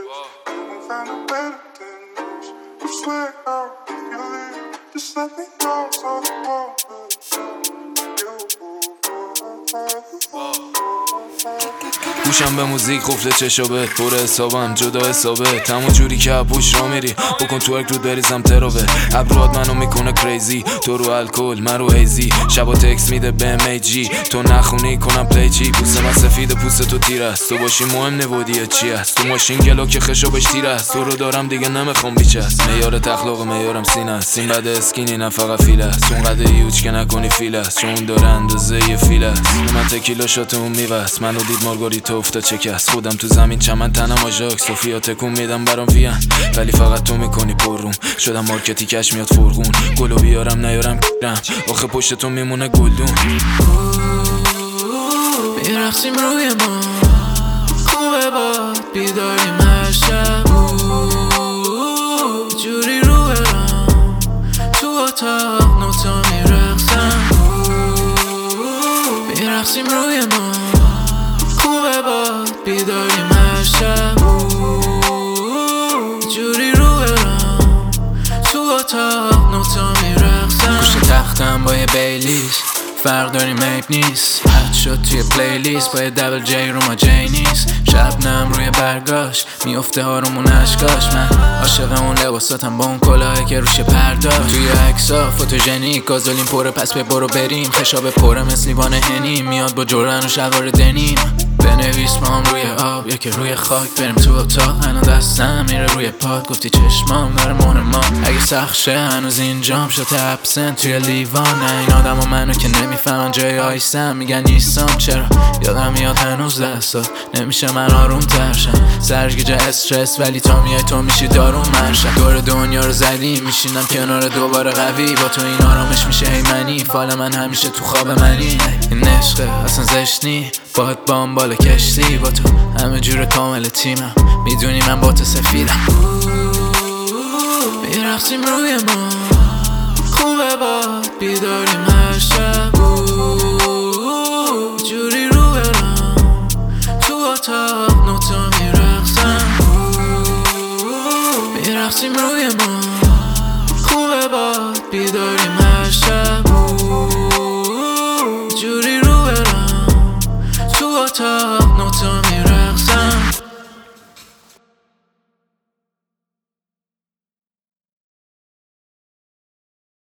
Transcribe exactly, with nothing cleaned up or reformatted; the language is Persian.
گوشم به موزیک قفل چشابه پر حسابم جدا حسابه تمام جوری که پوش را میری بکن تو ارک رو بریزم ترابه ابراد منو میکنه کریزی تو رو الکل من رو هیزی شبا تکس میده به ام ای جی تو نخونی کنم پلی چی پوست من سفید پوست تو تیر است تو باشی مهم نبودیه چی است تو ماشین گلو که خشابش تیر است تو رو دارم دیگه نمیخوام بیچ است میار تخلاق میارم سینه است سین بعد اسکینی نه فقط فیل است اون قد یوچ که نکنی فیل است چون داره اندازه یه فیل است من تکیلا شاتمون میوست منو دید مارگاریتا افتاد چکست خودم تو زمین چمن تنم آژاک سوفیا تکون میدم برام ویان ولی فقط تو میکنی پروم شدم مارکتی کش میاد فرغون گلو بیارم نیارم کرم آخه پشت تو میمونه گلدون میرقصیم روی ما خوبه باد بیداریم هر شب جوری رو برم تو اتاق نوتا میرقصم میرقصیم روی ما خوبه باد بیداریم هر شب جوری رو برم تو اتاق نوتا میرقصم گوش تختم با یه بیلیس فرق داریم عیب نیست حد شد توی پلیلیست با یه دبل جی رو ما جی نیست شبنم روی برگاش میفته هارمون اشکاش من عاشق اون لباساتم با اون کلاهی که روش پرداش توی عکسا فوتوژنیک گازولین پره پس به برو بریم خشاب پره مثل لیوان هنی میاد با جورن و شلوار دنیم بنویس ما هم روی آب یا که روی خاک بریم تو اتاق هنو دستم میره روی پاد گفتی چشمام داره مون ما اگه سخت شه هنوز اینجام شد ابسنت توی لیوان نه این آدم و منو که نمیفهمن جای آیسم میگن نیستم چرا یادم میاد هنوز دستات نمیشه من آروم ترشم سرگیجه استرس ولی تا میای تو میشی دارون منشم دور دنیا رو زدیم میشینم کنار دوباره قوی با تو این آرامش میشه هیمنی فال من همیشه تو خواب منی این عشقه اصلا زشت باهات بام بالا کشتی با تو همه جور کامل تیمم میدونی من با تو سفیدم میرقصیم روی ما خوبه باد بیداریم هر شب